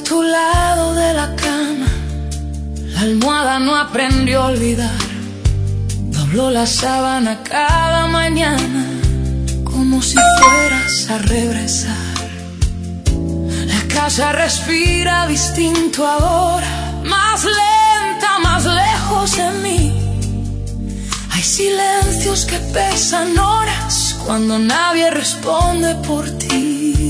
tu lado de la cama, la almohada no aprendió a olvidar. Dobló la sábana cada mañana como si fueras a regresar. La casa respira distinto ahora, más lenta, más lejos de mí. Hay silencios que pesan horas cuando nadie responde por ti.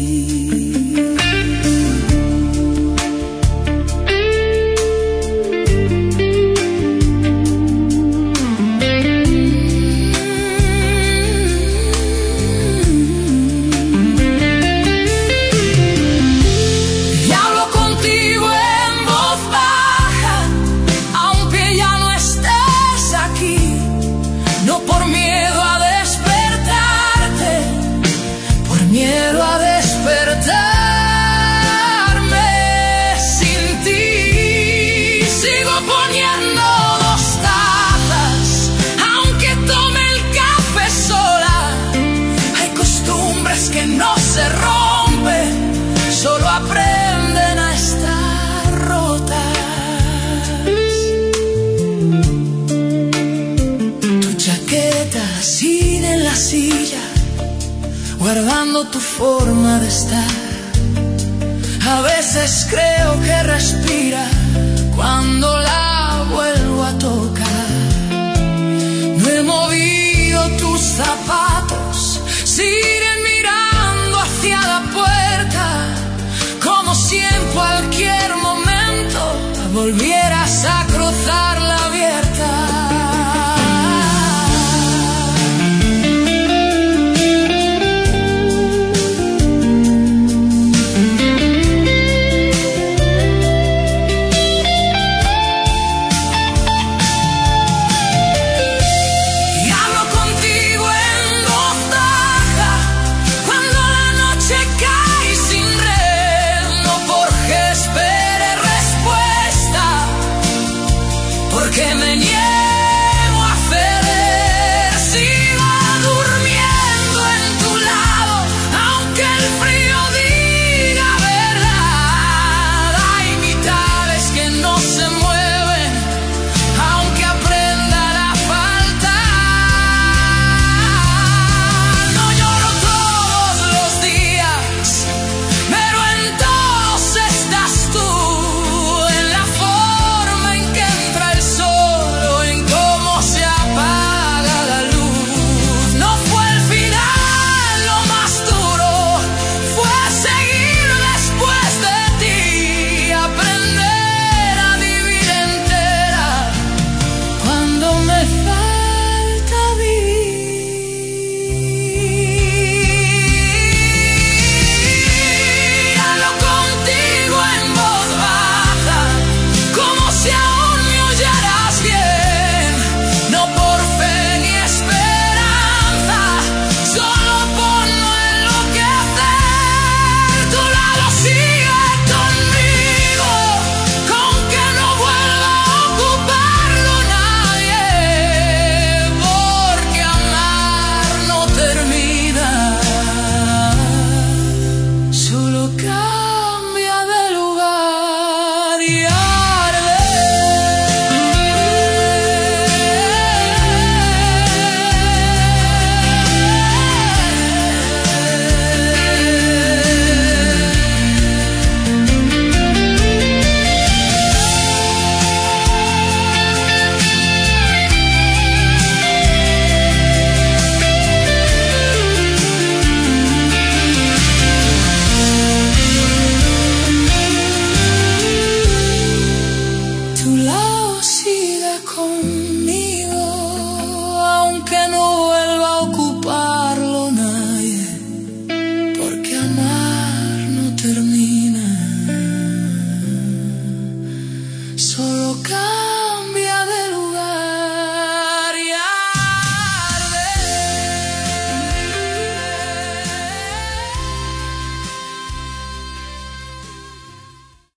Guardando tu forma de estar. A veces creo que respira cuando la vuelvo a tocar. No he movido tus zapatos, siguen mirando hacia la puerta, como si en cualquier momento volviera